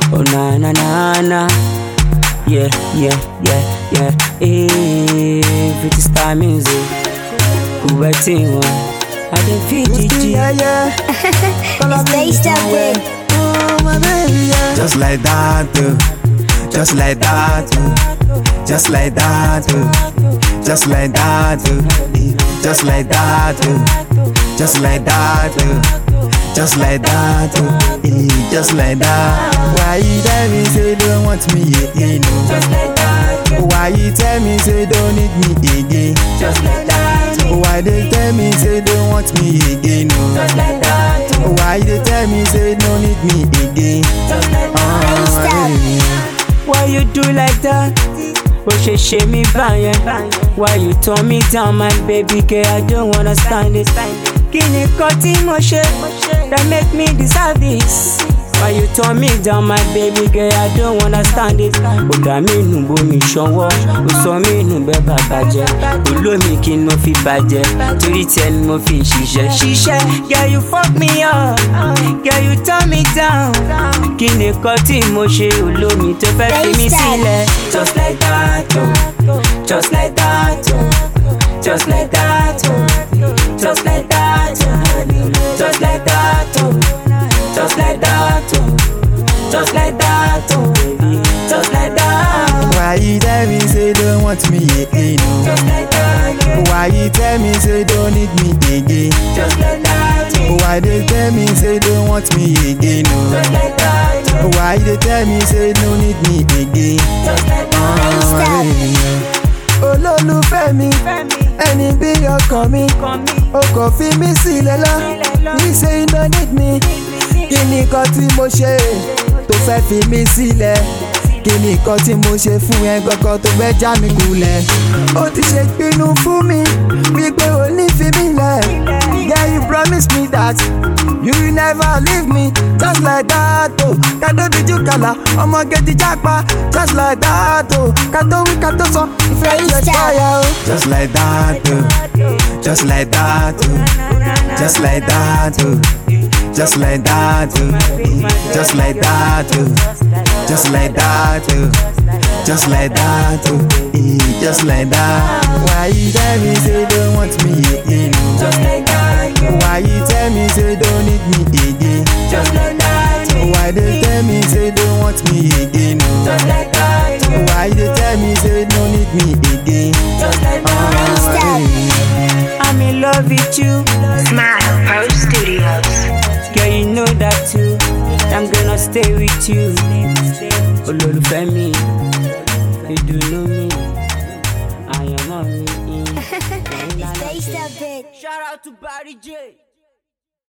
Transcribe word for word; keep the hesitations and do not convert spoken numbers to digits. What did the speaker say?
Oh na na na na. Yeah, yeah, yeah, yeah. If it is time music, who waiting one? I don't feel G G. Yeah, yeah. It's based up with. Oh my baby, yeah. Just like that, uh, just like that, uh, just like that, uh, just like that, uh, just like that, uh, just like that, uh, just like that, uh, eh, just like that. Why you tell me say don't want me again? No? Just like that. Why you tell me say don't need me again? Just like that. Why they tell me say don't want me again? No? Just like that. Why they tell me say don't need me again? Just like that. Oh, Why you do like that? Bó ṣe ṣe mí báyẹn. Why you turn me down, my baby girl? I don't wanna stand it. Kí ni nǹkan tí mo ṣe that make me deserve this? Why you turn me down, my baby girl? I don't wanna stand it. Ó dà mí nù bomi ṣọwọ́, ó sọ mí nù bẹ́ẹ̀ bàbá jẹ́. Olómi kí n mo fi bàjẹ́, torí tiẹ̀ ni mo fi ṣiṣẹ́. Ṣiṣẹ́, girl you fuck me up, girl you turn me down. Kí ni nǹkan tí mo ṣe olómi tó fẹ́ fi mí sílẹ̀? Just like that, oh, just like that, oh, just like that, oh, just like that, oh, just like that, oh. Just like that, oh, just like that, oh, baby, just like that. why you tell me say don't want me again? No? Just like that, Why you tell me say don't need me again? just like that, Why they tell me say don't want me again? No? just like that, Why they tell me say don't need me again? just like that. Olólùfẹ́ mi, ẹni bí ọkàn mi, o kò fi mí sílẹ̀ lọ. You say you don't need me. Kí ni nǹkan tí mo ṣe tó fẹ́ fi mí sílẹ̀? Kí ni nǹkan tí mo ṣe fún ẹ gangan tó fẹ́ já mi kulẹ̀? Ó ti ṣe pinnu fún mi wípé ò ní fi mí lẹ̀. Yeah, you promise me that you will never leave me. Just like that, oh. Kàdó bíjú kàlà, ọmọge ti jápa. Just like that, oh. Kàdó wí kàdó sọ, ìfẹ́ yẹn fire, oh. Just like that, oh. Just like that, oh. Just like that, oh. Just like that, oh. Just like that, oh. Just like that, oh. Just like that, oh. Eh, just like that. Why you tell me say don't want me again? No? Just like that, Why you tell me say don't need me again? just like that, Why they tell me say don't want me again? No? just like that, Why they tell me say don't need me again? just like that. I'm in love with you, Smile Pro Studios. girl, you know that too. I'm gonna stay with you. Olólùfẹ́ mi, ìdùnnú mi, àyànmọ́ mi. It's based up with. Shout out to Barry J.